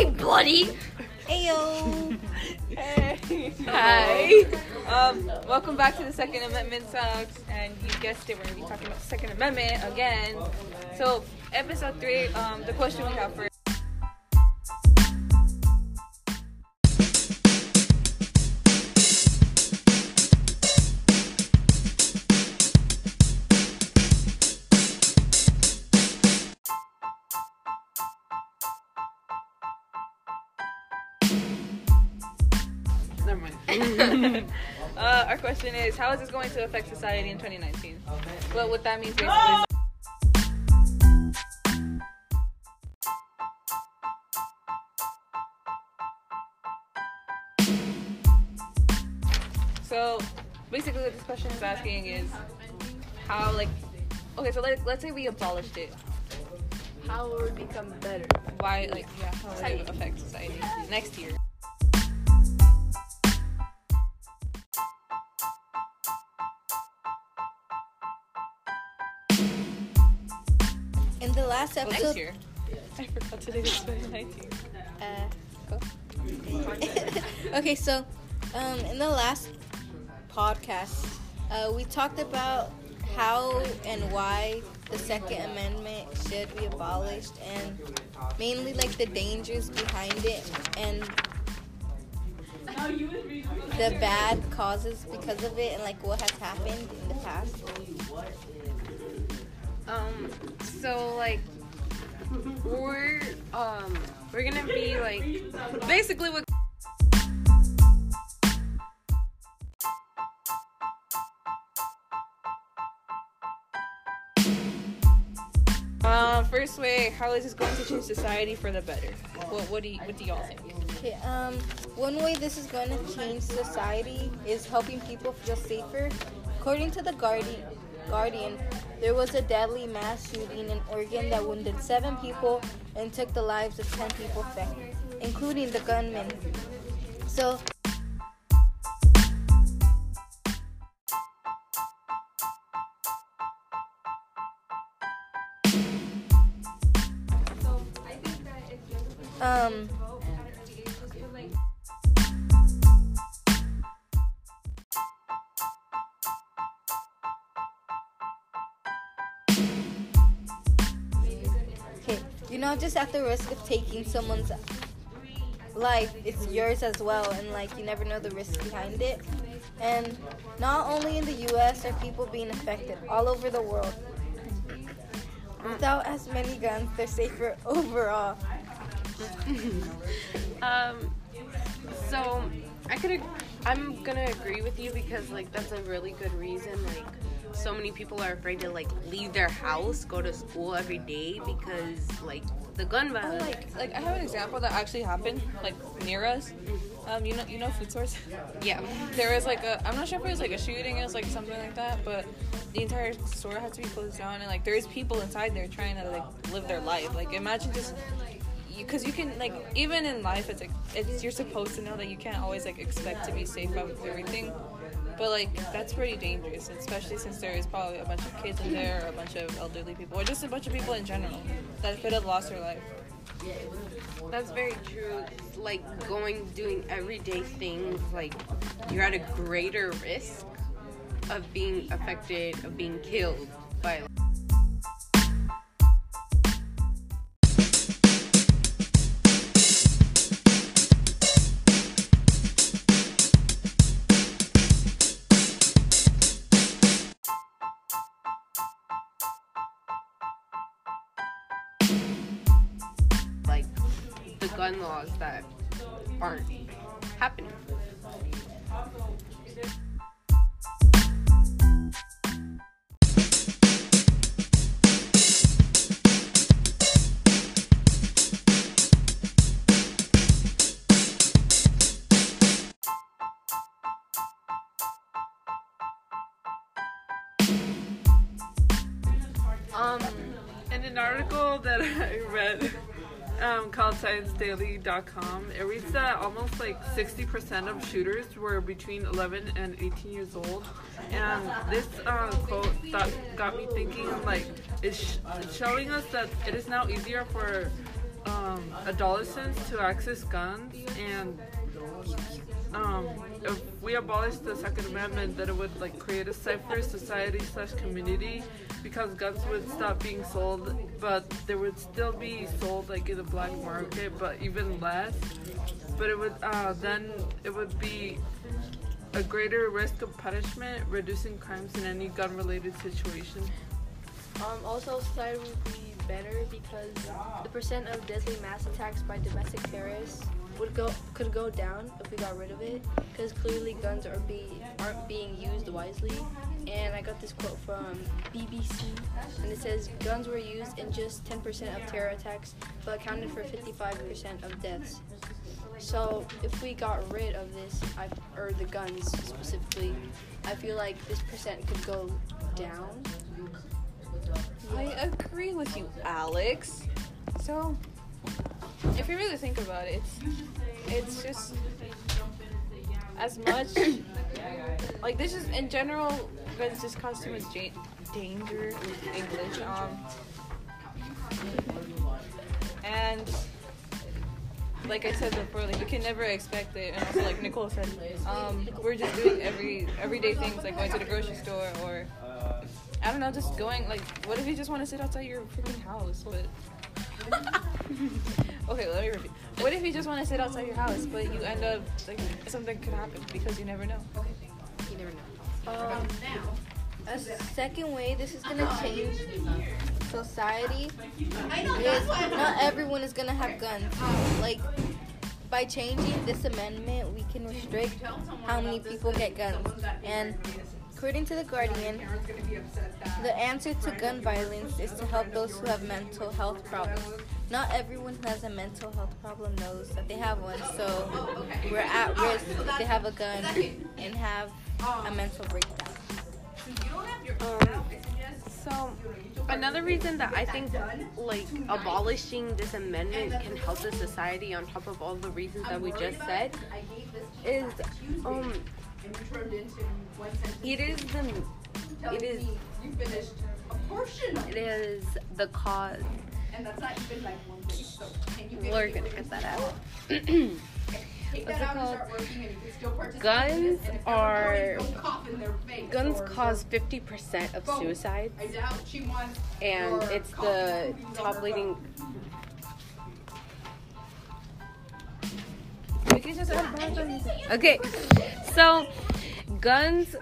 morning, buddy. Ayo. Hey. Hi. Welcome back to the Second Amendment Talks, and you guessed it, we're going to be talking about the Second Amendment again. So, episode 3, the question we have for our question is, how is this going to affect society in 2019? Well, what that means basically So, basically what this question is asking is how, okay, so let's say we abolished it. How will it become better? Why, how would it affect society next year? In the last episode, Next year. I forgot today was 2019. Go. Okay, so in the last podcast, we talked about how and why the Second Amendment should be abolished, and mainly the dangers behind it and the bad causes because of it, and what has happened in the past. So we're gonna be basically what. First way, how is this going to change society for the better? What do y'all think? Okay, one way this is going to change society is helping people feel safer. According to the Guardian, there was a deadly mass shooting in Oregon that wounded 7 people and took the lives of 10 people, including the gunman. So, you're not just at the risk of taking someone's life, it's yours as well, and you never know the risk behind it. And not only in the US are people being affected, all over the world. Without as many guns, they're safer overall. So I'm gonna agree with you because that's a really good reason. So many people are afraid to leave their house, go to school every day because the gun violence. I have an example that actually happened near us. You know Food Source? Yeah. There was I'm not sure if it was a shooting, it was something like that, but the entire store had to be closed down, and there's people inside there trying to live their life. Imagine just because you can even in life it's you're supposed to know that you can't always expect to be safe out of everything, but that's pretty dangerous, especially since there is probably a bunch of kids in there, or a bunch of elderly people, or just a bunch of people in general that could have lost their life. That's very true. Doing everyday things, you're at a greater risk of being affected, of being killed by. The gun laws that aren't happening. In an article that I read called ScienceDaily.com, it reads that almost 60% of shooters were between 11 and 18 years old. And this quote got me thinking, it's showing us that it is now easier for adolescents to access guns, and if we abolish the Second Amendment, then it would like create a safer society/community, because guns would stop being sold, but they would still be sold like in the black market, but even less. But it would then it would be a greater risk of punishment, reducing crimes in any gun-related situation. Also, society would be better because the percent of deadly mass attacks by domestic terrorists could go down if we got rid of it, because clearly guns aren't being used wisely. And I got this quote from BBC, and it says guns were used in just 10% of terror attacks, but accounted for 55% of deaths. So if we got rid of this, or the guns specifically, I feel like this percent could go down. I agree with you, Alex. So, if you really think about it, it's just as much like this is in general. Guns just cause too much danger with English. And like I said before, like you can never expect it. And also, like Nicole said, we're just doing everyday things like going to the grocery store, or I don't know, just going, like, what if you just want to sit outside your freaking house, but okay, let me repeat. What if you just want to sit outside your house, but you end up, like, something could happen, because you never know. You never know. A second way this is gonna change society is not everyone is gonna have guns. Like, by changing this amendment, we can restrict how many people get guns. And according to The Guardian, the answer to gun violence is to help those who have mental health problems. Not everyone who has a mental health problem knows that they have one, so we're at risk if they have a gun and have a mental breakdown. So another reason that I think like abolishing this amendment can help the society, on top of all the reasons that we just said, is it is the cause. And that's not even like one thing. So we're gonna get that out. What's it called? Guns cause 50% of suicides, and it's the top leading. Okay, so guns.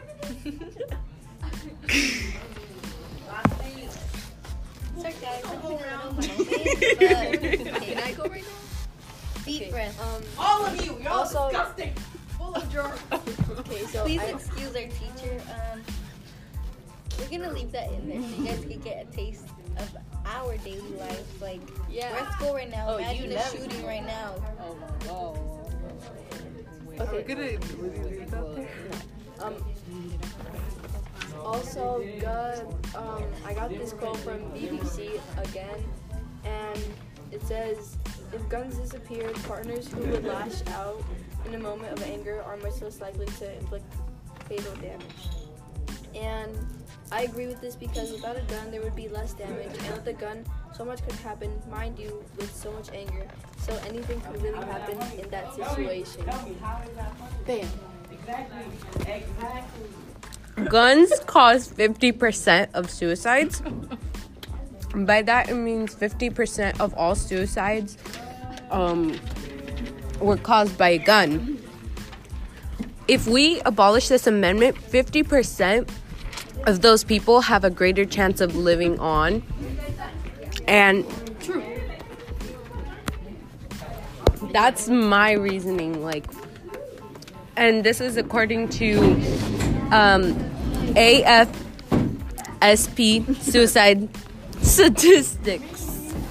Sorry guys, I'm a little can I go right now? Deep breath. All of you, you're all disgusting. Full of germs. Okay, so please excuse our teacher. We're gonna leave that in there so you guys can get a taste of our daily life. Like, we're at school right now. Imagine a shooting right now. Okay. We're gonna really leave that there. Also, I got this quote from BBC again, and it says, if guns disappeared, partners who would lash out in a moment of anger are much less likely to inflict fatal damage. And I agree with this because without a gun, there would be less damage, and with a gun, so much could happen, mind you, with so much anger. So anything could really happen in that situation. Bam. Guns cause 50% of suicides. By that, it means 50% of all suicides were caused by a gun. If we abolish this amendment, 50% of those people have a greater chance of living on. And that's my reasoning. Like, and this is according to AFSP suicide statistics.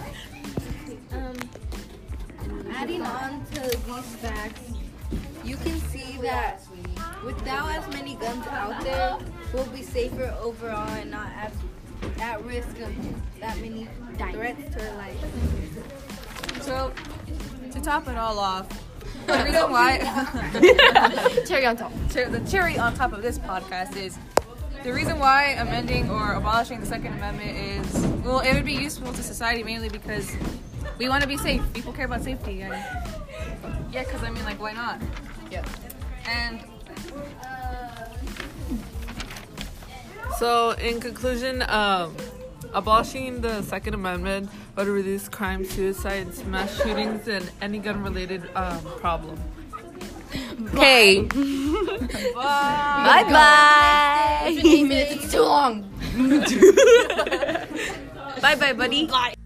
Adding on to these facts, you can see that without as many guns out there, we'll be safer overall and not at risk of that many threats to our life. So, to top it all off, the reason why Cherry on top. the cherry on top of this podcast is the reason why amending or abolishing the Second Amendment is, well, it would be useful to society mainly because We want to be safe. People care about safety, guys. Yeah, because I mean, like, why not? Yeah. And So, in conclusion, abolishing the Second Amendment would reduce crime, suicides, mass shootings, and any gun-related problem. Okay. bye. Bye. 8 minutes. It's too long. Bye, buddy.